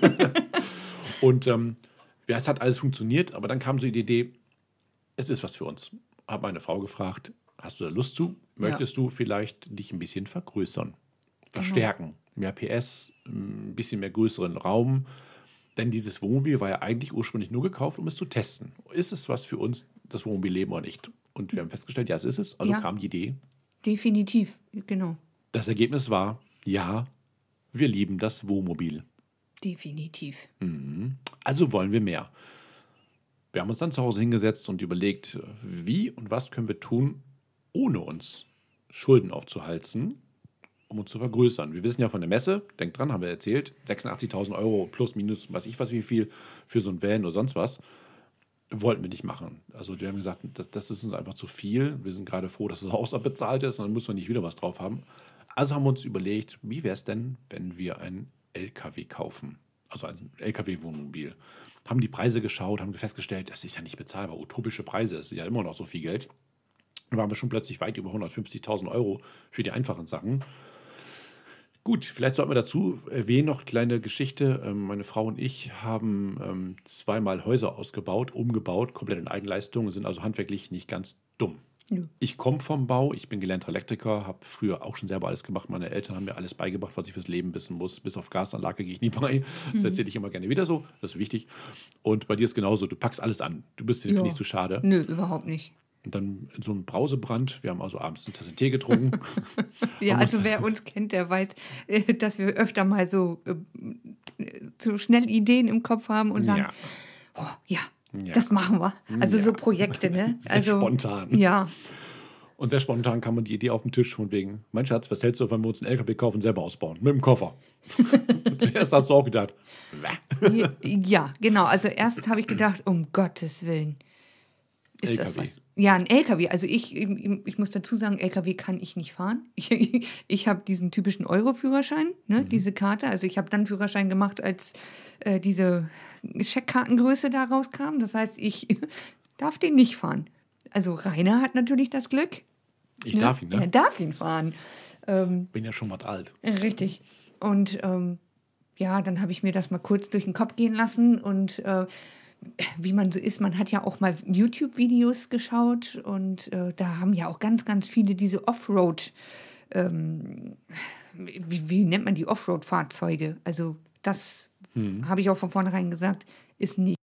S2: Und es hat alles funktioniert, aber dann kam so die Idee, es ist was für uns. Habe meine Frau gefragt, hast du da Lust zu? Möchtest du vielleicht dich ein bisschen vergrößern, verstärken, mehr PS, ein bisschen mehr größeren Raum? Denn dieses Wohnmobil war ja eigentlich ursprünglich nur gekauft, um es zu testen. Ist es was für uns, das Wohnmobilleben oder nicht? Und wir haben festgestellt, ja, es ist es. Also
S1: Ja.
S2: kam die Idee.
S1: Definitiv, genau.
S2: Das Ergebnis war, ja, wir lieben das Wohnmobil.
S1: Definitiv.
S2: Also wollen wir mehr. Wir haben uns dann zu Hause hingesetzt und überlegt, wie und was können wir tun, ohne uns Schulden aufzuhalten, um uns zu vergrößern. Wir wissen ja von der Messe, denkt dran, haben wir erzählt, 86.000 Euro plus minus, weiß ich was, wie viel für so ein Van oder sonst was, wollten wir nicht machen. Also wir haben gesagt, das ist uns einfach zu viel. Wir sind gerade froh, dass das Haus abbezahlt ist, dann müssen wir nicht wieder was drauf haben. Also haben wir uns überlegt, wie wäre es denn, wenn wir einen LKW kaufen, also ein LKW-Wohnmobil. Haben die Preise geschaut, haben festgestellt, das ist ja nicht bezahlbar, utopische Preise, es ist ja immer noch so viel Geld. Da waren wir schon plötzlich weit über 150.000 Euro für die einfachen Sachen. Gut, vielleicht sollten wir dazu erwähnen, noch kleine Geschichte. Meine Frau und ich haben zweimal Häuser ausgebaut, umgebaut, komplett in Eigenleistung, sind also handwerklich nicht ganz dumm.
S1: Ja.
S2: Ich komme vom Bau, ich bin gelernter Elektriker, habe früher auch schon selber alles gemacht. Meine Eltern haben mir alles beigebracht, was ich fürs Leben wissen muss. Bis auf Gasanlage gehe ich nie bei. Das erzähle ich immer gerne wieder so, das ist wichtig. Und bei dir ist genauso, du packst alles an. Du bist dir
S1: Ja.
S2: nicht zu schade.
S1: Nö, überhaupt nicht.
S2: Und dann in so einem Brausebrand, wir haben also abends eine Tasse Tee getrunken.
S1: Ja, also wer uns kennt, der weiß, dass wir öfter mal so schnell Ideen im Kopf haben und sagen,
S2: Ja.
S1: oh, ja,
S2: Ja.
S1: das machen wir. Also
S2: Ja.
S1: so Projekte, ne?
S2: Sehr
S1: Also
S2: spontan.
S1: Ja,
S2: Und sehr spontan kam die Idee auf den Tisch von wegen, mein Schatz, was hältst du, wenn wir uns einen LKW kaufen und selber ausbauen? Mit dem Koffer. Und zuerst hast du auch gedacht,
S1: Ja, genau. Also erst habe ich gedacht, um Gottes Willen. Ist das
S2: LKW.
S1: was? Ja, ein LKW. Also ich muss dazu sagen, LKW kann ich nicht fahren. Ich habe diesen typischen Euro-Führerschein, ne, diese Karte. Also ich habe dann Führerschein gemacht, als diese Scheckkartengröße da rauskam. Das heißt, ich darf den nicht fahren. Also Rainer hat natürlich das Glück.
S2: Ich darf ihn,
S1: Er
S2: ne?
S1: darf ihn fahren.
S2: Bin ja schon was alt.
S1: Richtig. Und ja, dann habe ich mir das mal kurz durch den Kopf gehen lassen und wie man so ist, man hat ja auch mal YouTube-Videos geschaut und da haben ja auch ganz, ganz viele diese Offroad, wie nennt man die Offroad-Fahrzeuge? Also das habe ich auch von vornherein gesagt, ist nicht.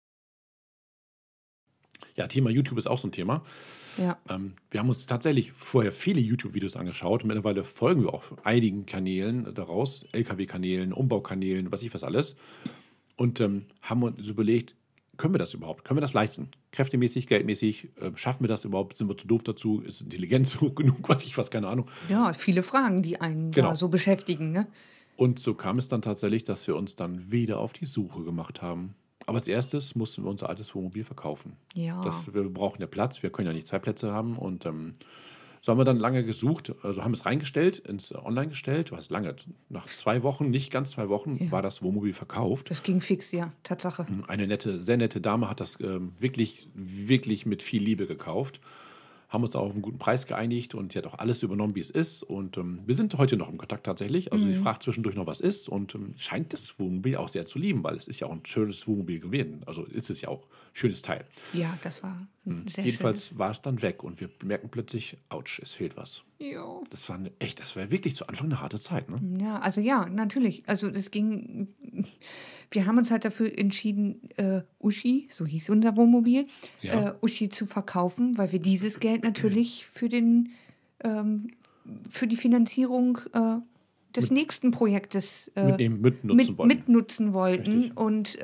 S2: Ja, Thema YouTube ist auch so ein Thema.
S1: Ja.
S2: Wir haben uns tatsächlich vorher viele YouTube-Videos angeschaut. Mittlerweile folgen wir auch einigen Kanälen daraus, LKW-Kanälen, Umbaukanälen, was ich was alles. Und haben uns überlegt, können wir das überhaupt? Können wir das leisten? Kräftemäßig, geldmäßig, schaffen wir das überhaupt? Sind wir zu doof dazu? Ist Intelligenz hoch genug? Weiß ich was, keine Ahnung.
S1: Ja, viele Fragen, die einen
S2: Genau.
S1: da so beschäftigen, ne?
S2: Und so kam es dann tatsächlich, dass wir uns dann wieder auf die Suche gemacht haben. Aber als erstes mussten wir unser altes Wohnmobil verkaufen.
S1: Ja.
S2: Wir brauchen ja Platz, wir können ja nicht zwei Plätze haben. Und so haben wir dann lange gesucht, also haben es reingestellt, online gestellt. Du hast lange, nach 2 Wochen, nicht ganz 2 Wochen, war das Wohnmobil verkauft.
S1: Das ging fix, ja, Tatsache.
S2: Eine sehr nette Dame hat das wirklich, wirklich mit viel Liebe gekauft. Haben uns auch auf einen guten Preis geeinigt und die hat auch alles übernommen, wie es ist. Und wir sind heute noch im Kontakt tatsächlich. Also sie fragt zwischendurch noch, was ist und scheint das Wohnmobil auch sehr zu lieben, weil es ist ja auch ein schönes Wohnmobil gewesen. Also ist es ja auch ein schönes Teil.
S1: Ja, das war sehr
S2: Jedenfalls war es dann weg und wir merken plötzlich, ouch, es fehlt was.
S1: schön. Jo.
S2: Das war wirklich zu Anfang eine harte Zeit. Ne?
S1: Ja, also ja, natürlich. Also wir haben uns halt dafür entschieden, Uschi, so hieß unser Wohnmobil,
S2: Ja.
S1: Uschi zu verkaufen, weil wir dieses Geld natürlich für die Finanzierung des nächsten Projektes
S2: Mitnutzen wollten.
S1: mitnutzen wollten.
S2: Richtig.
S1: Und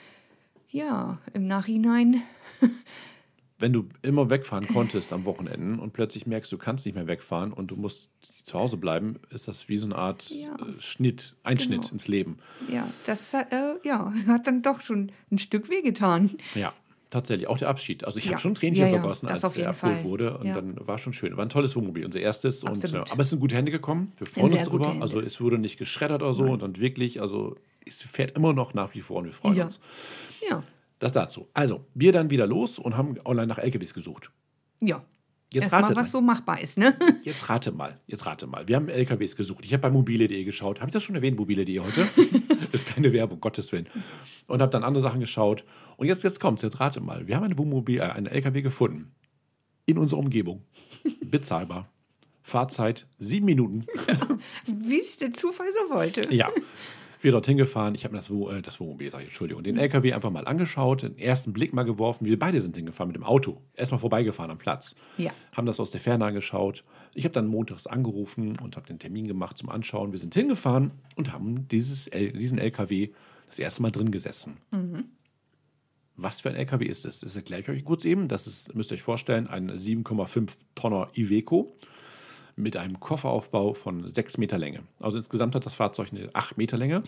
S1: ja, im Nachhinein,
S2: Wenn du immer wegfahren konntest am Wochenenden und plötzlich merkst, du kannst nicht mehr wegfahren und du musst zu Hause bleiben, ist das wie so eine Art
S1: Ja.
S2: Einschnitt
S1: Genau.
S2: ins Leben.
S1: ja, das hat dann doch schon ein Stück wehgetan.
S2: Ja, tatsächlich. Auch der Abschied. Also ich
S1: Ja.
S2: habe schon Tränchen
S1: Ja, ja,
S2: vergossen,
S1: das
S2: als
S1: auf
S2: er
S1: jeden
S2: abgeholt
S1: Fall.
S2: wurde. Und
S1: Ja.
S2: dann war schon schön. War ein tolles Wohnmobil, unser erstes. Und,
S1: Absolut.
S2: aber es sind gute Hände gekommen. Wir freuen
S1: Sehr
S2: uns
S1: gute
S2: drüber.
S1: Hände.
S2: Also es wurde nicht geschreddert oder so. Und dann wirklich, also es fährt immer noch nach wie vor und wir freuen
S1: Ja.
S2: uns.
S1: Ja,
S2: Das dazu. Also, wir dann wieder los und haben online nach LKWs gesucht.
S1: ja.
S2: Jetzt
S1: Erstmal,
S2: ratet
S1: was
S2: mal.
S1: so machbar ist, ne?
S2: Jetzt rate mal. Wir haben LKWs gesucht. Ich habe bei mobile.de geschaut. Habe ich das schon erwähnt, mobile.de heute? Ist keine Werbung, Gottes Willen. Und habe dann andere Sachen geschaut. Und jetzt kommt's. Jetzt rate mal. Wir haben einen LKW gefunden. In unserer Umgebung. Bezahlbar. Fahrzeit 7 Minuten.
S1: Wie es der Zufall so wollte.
S2: Ja. Wir dorthin gefahren. Ich habe das Wohnmobil, sage ich, Entschuldigung, den LKW einfach mal angeschaut, den ersten Blick mal geworfen. Wir beide sind hingefahren mit dem Auto. Erstmal vorbeigefahren am Platz.
S1: Ja.
S2: Haben das aus der Ferne angeschaut. Ich habe dann montags angerufen und habe den Termin gemacht zum Anschauen. Wir sind hingefahren und haben diesen LKW das erste Mal drin gesessen. Was für ein LKW ist es? Das erkläre ich euch kurz eben. Müsst ihr euch vorstellen, ein 7,5 Tonner Iveco mit einem Kofferaufbau von 6 Meter Länge. Also insgesamt hat das Fahrzeug eine 8 Meter Länge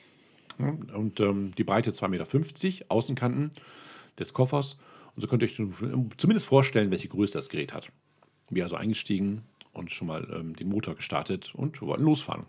S2: und die Breite 2,50 Meter, Außenkanten des Koffers. Und so könnt ihr euch zumindest vorstellen, welche Größe das Gerät hat. Wir also eingestiegen und schon mal den Motor gestartet und wollten losfahren.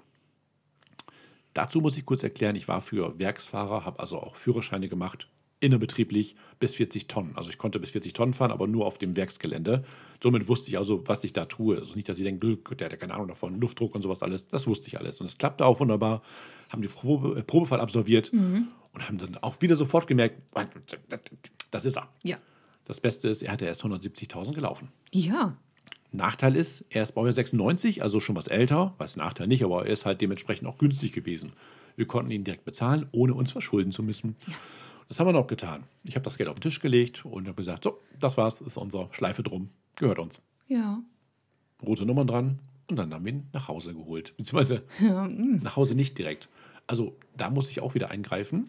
S2: Dazu muss ich kurz erklären, ich war für Werksfahrer, habe also auch Führerscheine gemacht, innerbetrieblich bis 40 Tonnen. Also ich konnte bis 40 Tonnen fahren, aber nur auf dem Werksgelände. Somit wusste ich also, was ich da tue. Also nicht, dass ihr denkt, der hat ja keine Ahnung davon, Luftdruck und sowas alles. Das wusste ich alles. Und es klappte auch wunderbar. Haben die Probefahrt absolviert und haben dann auch wieder sofort gemerkt, das ist er.
S1: Ja.
S2: Das Beste ist, er hatte erst 170.000 gelaufen.
S1: Ja.
S2: Nachteil ist, er ist Baujahr 96, also schon was älter. Weiß Nachteil nicht, aber er ist halt dementsprechend auch günstig gewesen. Wir konnten ihn direkt bezahlen, ohne uns verschulden zu müssen. Ja. Das haben wir noch getan. Ich habe das Geld auf den Tisch gelegt und habe gesagt, so, das war's, ist unser Schleife drum, gehört uns.
S1: Ja.
S2: Rote Nummern dran und dann haben wir ihn nach Hause geholt. Beziehungsweise nach Hause nicht direkt. Also da muss ich auch wieder eingreifen.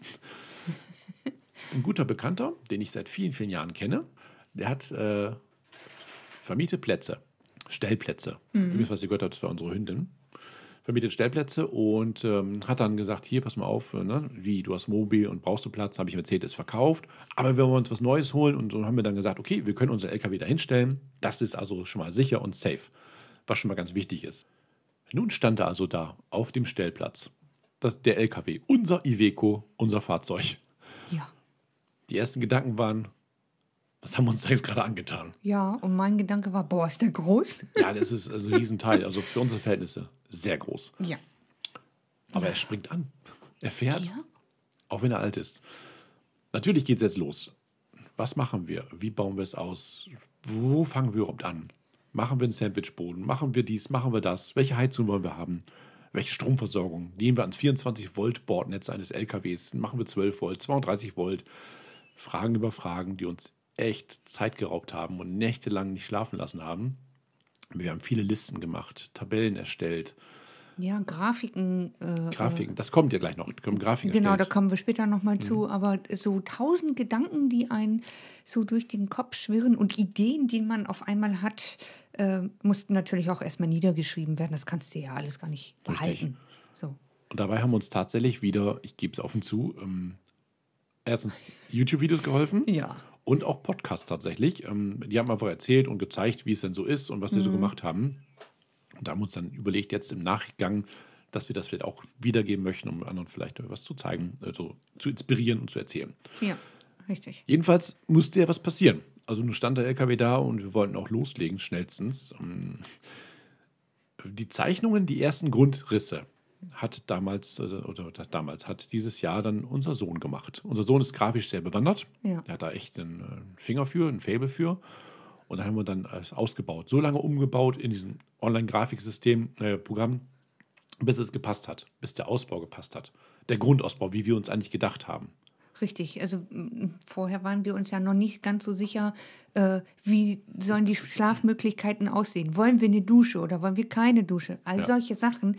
S2: Ein guter Bekannter, den ich seit vielen, vielen Jahren kenne, der hat vermietet Plätze. Stellplätze. Übrigens, was ihr gehört habt, das war unsere Hündin. Vermietet Stellplätze und hat dann gesagt, hier, pass mal auf, ne, wie, du hast Mobil und brauchst du Platz, habe ich ihm erzählt, ist verkauft, aber wir wollen uns was Neues holen und so haben wir dann gesagt, okay, wir können unseren LKW da hinstellen, das ist also schon mal sicher und safe, was schon mal ganz wichtig ist. Nun stand er also da, auf dem Stellplatz, der LKW, unser Iveco, unser Fahrzeug.
S1: Ja.
S2: Die ersten Gedanken waren, was haben wir uns da jetzt gerade angetan?
S1: Ja, und mein Gedanke war, boah, ist der groß?
S2: Ja, das ist also ein Riesenteil, also für unsere Verhältnisse sehr groß.
S1: Ja.
S2: Aber er springt an. Er fährt,
S1: Ja.
S2: auch wenn er alt ist. Natürlich geht es jetzt los. Was machen wir? Wie bauen wir es aus? Wo fangen wir überhaupt an? Machen wir einen Sandwichboden? Machen wir dies? Machen wir das? Welche Heizung wollen wir haben? Welche Stromversorgung? Gehen wir ans 24-Volt-Bordnetz eines LKWs? Machen wir 12 Volt, 32 Volt? Fragen über Fragen, die uns echt Zeit geraubt haben und nächtelang nicht schlafen lassen haben. Wir haben viele Listen gemacht, Tabellen erstellt.
S1: Ja, Grafiken.
S2: Grafiken, das kommt ja gleich noch. Grafiken
S1: Genau, da
S2: erstellt.
S1: kommen wir später nochmal zu. Aber so 1000 Gedanken, die einen so durch den Kopf schwirren und Ideen, die man auf einmal hat, mussten natürlich auch erstmal niedergeschrieben werden. Das kannst du ja alles gar nicht behalten. So.
S2: Und dabei haben uns tatsächlich wieder, ich gebe es offen zu, erstens YouTube-Videos geholfen.
S1: Ja.
S2: Und auch Podcasts tatsächlich. Die haben einfach erzählt und gezeigt, wie es denn so ist und was sie so gemacht haben. Und da haben wir uns dann überlegt, jetzt im Nachgang, dass wir das vielleicht auch wiedergeben möchten, um anderen vielleicht was zu zeigen, also zu inspirieren und zu erzählen.
S1: Ja, richtig.
S2: Jedenfalls musste ja was passieren. Also nun stand der LKW da und wir wollten auch loslegen, schnellstens. Die Zeichnungen, die ersten Grundrisse hat hat dieses Jahr dann unser Sohn gemacht. Unser Sohn ist grafisch sehr bewandert.
S1: Ja.
S2: Der hat da echt einen Finger für, ein Faible für. Und da haben wir dann ausgebaut. So lange umgebaut in diesem Online-Grafiksystem, Programm, bis es gepasst hat, bis der Ausbau gepasst hat. Der Grundausbau, wie wir uns eigentlich gedacht haben.
S1: Richtig. Also vorher waren wir uns ja noch nicht ganz so sicher, wie sollen die Schlafmöglichkeiten aussehen. Wollen wir eine Dusche oder wollen wir keine Dusche? All solche Sachen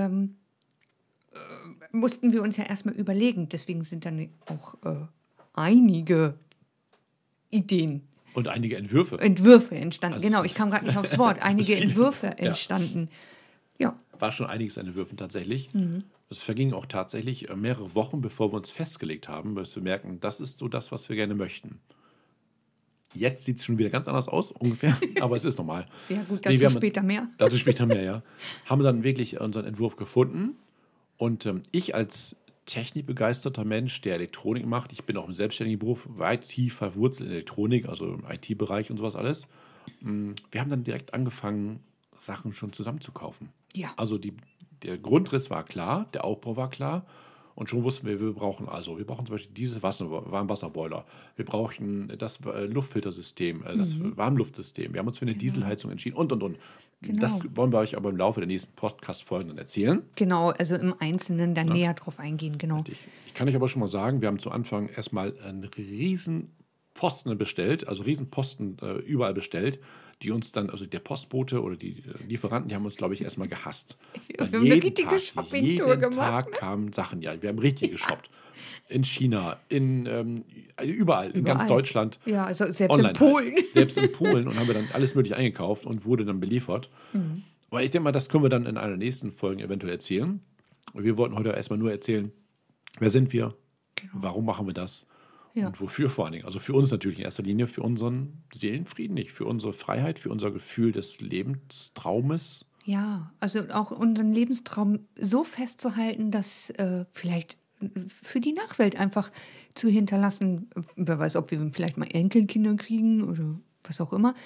S1: mussten wir uns ja erstmal überlegen. Deswegen sind dann auch einige Ideen,
S2: Und einige Entwürfe.
S1: Entstanden.
S2: Also
S1: Genau, ich kam gerade nicht aufs Wort. Einige
S2: viele.
S1: Entwürfe entstanden. Ja.
S2: War schon einiges an Entwürfen tatsächlich. Es verging auch tatsächlich mehrere Wochen, bevor wir uns festgelegt haben, bis wir merken, das ist so das, was wir gerne möchten. Jetzt sieht es schon wieder ganz anders aus, ungefähr, aber es ist normal.
S1: Ja gut,
S2: Nee,
S1: dazu
S2: wir haben-
S1: später mehr.
S2: Dazu später mehr, ja. Haben dann wirklich unseren Entwurf gefunden. Und ich als technikbegeisterter Mensch, der Elektronik macht, ich bin auch im selbstständigen Beruf weit tief verwurzelt in Elektronik, also im IT-Bereich und sowas alles. Wir haben dann direkt angefangen, Sachen schon zusammenzukaufen.
S1: Ja.
S2: Also der Grundriss war klar, der Aufbau war klar. Und schon wussten wir brauchen zum Beispiel diese Warmwasserboiler. Wir brauchen das Luftfiltersystem, das Warmluftsystem. Wir haben uns für eine Dieselheizung entschieden und.
S1: Genau.
S2: Das wollen wir euch aber im Laufe der nächsten Podcast-Folgen dann erzählen.
S1: Genau, also im Einzelnen dann näher drauf eingehen, genau.
S2: Ich kann euch aber schon mal sagen, wir haben zu Anfang erstmal einen riesen Posten bestellt, also riesen Posten überall bestellt, die uns dann, also der Postbote oder die Lieferanten, die haben uns, glaube ich, erstmal gehasst.
S1: Wir haben eine richtige Shoppingtour
S2: jeden
S1: gemacht,
S2: Tag kamen Sachen, ja, wir haben richtig geshoppt. In China, überall, in ganz Deutschland.
S1: Ja, also selbst
S2: Online
S1: in Polen.
S2: Halt. Selbst in Polen und haben wir dann alles mögliche eingekauft und wurde dann beliefert. Aber ich denke mal, das können wir dann in einer nächsten Folge eventuell erzählen. Wir wollten heute erstmal nur erzählen, wer sind wir, warum machen wir das
S1: Ja.
S2: und wofür vor allen Dingen. Also für uns natürlich in erster Linie, für unseren Seelenfrieden, nicht für unsere Freiheit, für unser Gefühl des Lebenstraumes.
S1: Ja, also auch unseren Lebenstraum so festzuhalten, dass vielleicht für die Nachwelt einfach zu hinterlassen, wer weiß, ob wir vielleicht mal Enkelkinder kriegen oder was auch immer.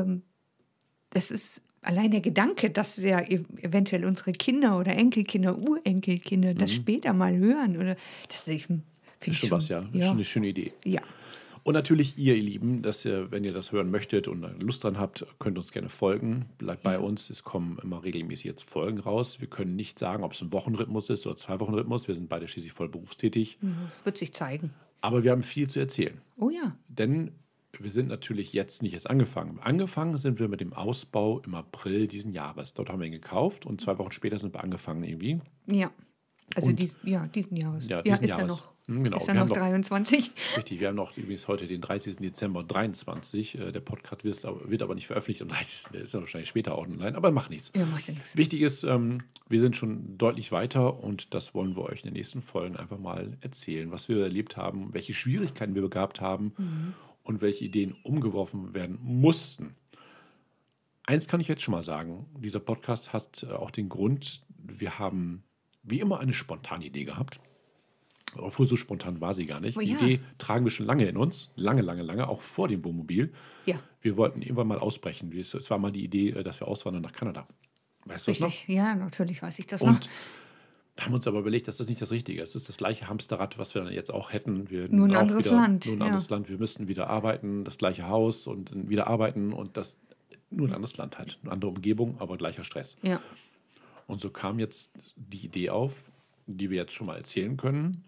S1: Das ist allein der Gedanke, dass ja eventuell unsere Kinder oder Enkelkinder, Urenkelkinder das später mal hören. Oder das finde
S2: Ist
S1: ich
S2: schon was, ja. Ist schon eine schöne Idee.
S1: Ja.
S2: Und natürlich ihr Lieben, dass ihr, wenn ihr das hören möchtet und Lust dran habt, könnt uns gerne folgen. Bleibt bei uns. Es kommen immer regelmäßig jetzt Folgen raus. Wir können nicht sagen, ob es ein Wochenrhythmus ist oder 2-Wochen-Rhythmus. Wir sind beide schließlich voll berufstätig.
S1: Das wird sich zeigen.
S2: Aber wir haben viel zu erzählen.
S1: Oh ja.
S2: Denn wir sind natürlich jetzt nicht erst angefangen. Angefangen sind wir mit dem Ausbau im April diesen Jahres. Dort haben wir ihn gekauft und 2 Wochen später sind wir angefangen irgendwie.
S1: Ja. Also
S2: Und
S1: diesen Jahres.
S2: Ja, diesen
S1: ist
S2: Jahres.
S1: ja noch,
S2: Genau,
S1: ist
S2: wir
S1: ja
S2: haben
S1: noch
S2: noch
S1: 23.
S2: richtig, wir haben noch übrigens heute den 30. Dezember 23. Der Podcast wird aber nicht veröffentlicht am 30. Der ist ja wahrscheinlich später online, aber macht nichts.
S1: Ja, macht ja nichts.
S2: Wichtig ist, wir sind schon deutlich weiter und das wollen wir euch in den nächsten Folgen einfach mal erzählen, was wir erlebt haben, welche Schwierigkeiten wir gehabt haben und welche Ideen umgeworfen werden mussten. Eins kann ich jetzt schon mal sagen, dieser Podcast hat auch den Grund, wir haben wie immer eine spontane Idee gehabt. Obwohl, so spontan war sie gar nicht.
S1: Oh
S2: Die
S1: ja.
S2: Idee tragen wir schon lange in uns, lange, auch vor dem Wohnmobil.
S1: Ja,
S2: Wir wollten irgendwann mal ausbrechen. Es war mal die Idee, dass wir auswandern nach Kanada. Weißt du das noch?
S1: richtig. Ja, natürlich weiß ich das noch.
S2: Und haben uns aber überlegt, dass das nicht das Richtige ist. Es ist das gleiche Hamsterrad, was wir dann jetzt auch hätten. Wir
S1: Nur ein
S2: auch
S1: anderes
S2: wieder,
S1: Land,
S2: Nur ein
S1: ja.
S2: anderes Land. Wir müssten wieder arbeiten, das gleiche Haus und dann wieder arbeiten und das nur ein anderes Land halt. Eine andere Umgebung, aber gleicher Stress.
S1: Ja,
S2: Und so kam jetzt die Idee auf, die wir jetzt schon mal erzählen können.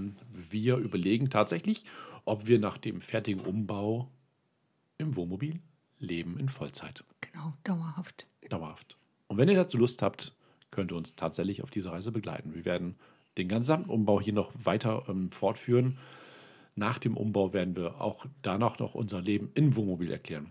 S2: Wir überlegen tatsächlich, ob wir nach dem fertigen Umbau im Wohnmobil leben in Vollzeit.
S1: genau, dauerhaft.
S2: Dauerhaft. Und wenn ihr dazu Lust habt, könnt ihr uns tatsächlich auf diese Reise begleiten. Wir werden den gesamten Umbau hier noch weiter fortführen. Nach dem Umbau werden wir auch danach noch unser Leben im Wohnmobil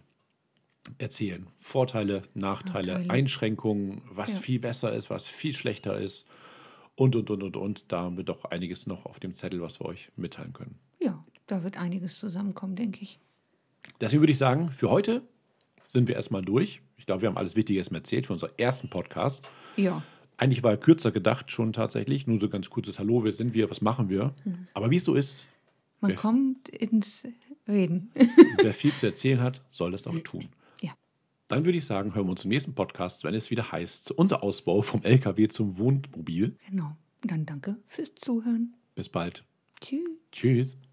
S2: erzählen. Vorteile, Nachteile, Einschränkungen, was
S1: Ja.
S2: viel besser ist, was viel schlechter ist und. Da haben wir doch einiges noch auf dem Zettel, was wir euch mitteilen können.
S1: Ja, da wird einiges zusammenkommen, denke ich.
S2: Deswegen würde ich sagen, für heute sind wir erstmal durch. Ich glaube, wir haben alles Wichtige erstmal erzählt für unseren ersten Podcast.
S1: Ja,
S2: Eigentlich war er kürzer gedacht schon tatsächlich. Nur so ganz kurzes Hallo, wer sind wir, was machen wir? Aber wie es so ist,
S1: man
S2: Wer-
S1: kommt ins Reden.
S2: wer viel zu erzählen hat, soll das auch tun.
S1: Ja,
S2: Dann würde ich sagen, hören wir uns im nächsten Podcast, wenn es wieder heißt, unser Ausbau vom LKW zum Wohnmobil.
S1: genau. Dann danke fürs Zuhören.
S2: Bis bald.
S1: Tschüss.
S2: Tschüss.